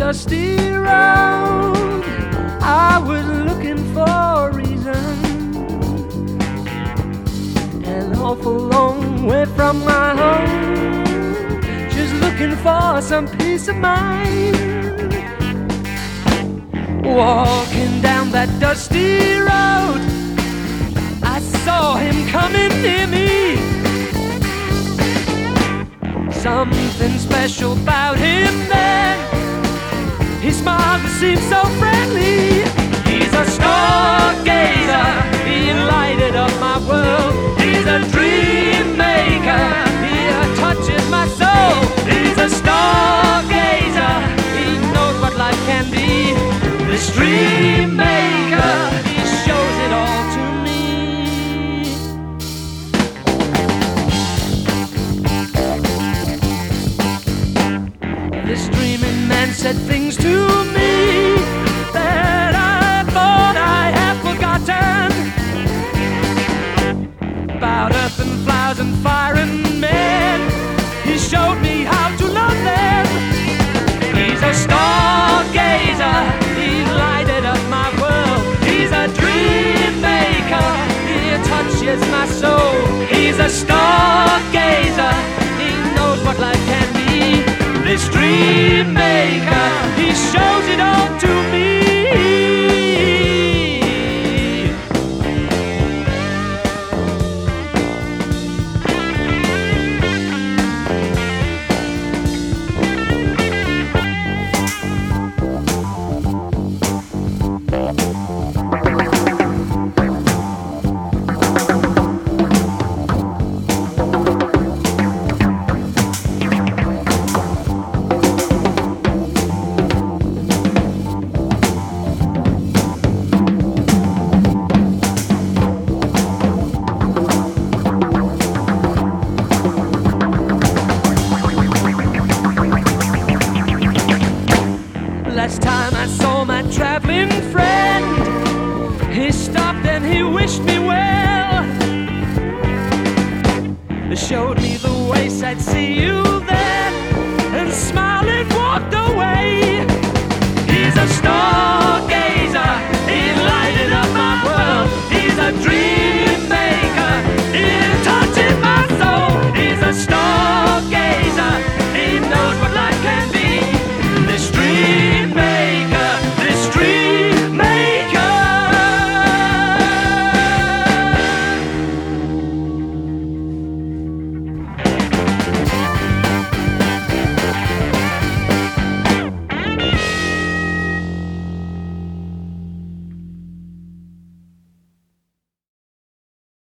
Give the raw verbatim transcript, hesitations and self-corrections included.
dusty road. I was looking for a reason, an awful long way from my home, just looking for some peace of mind. Walking down that dusty road, I saw him coming near me. Something special about him then, his smile that seemed so friendly. He's a stargazer, he lighted up my world. He's a dream maker, he touches my soul. He's a stargazer, he knows what life can be. This dream maker, he shows it all to me. This dreaming man said things to me that I thought I had forgotten, about earth and flowers and fire and men. He showed me how to love them. He's a stargazer, he lighted up my world. He's a dream maker, he touches my soul. He's a stargazer, he knows what life can be. This dream maker, he shows it all to me. Last time I saw my traveling friend, he stopped and he wished me well. Showed me the ways I'd see you there, and smiling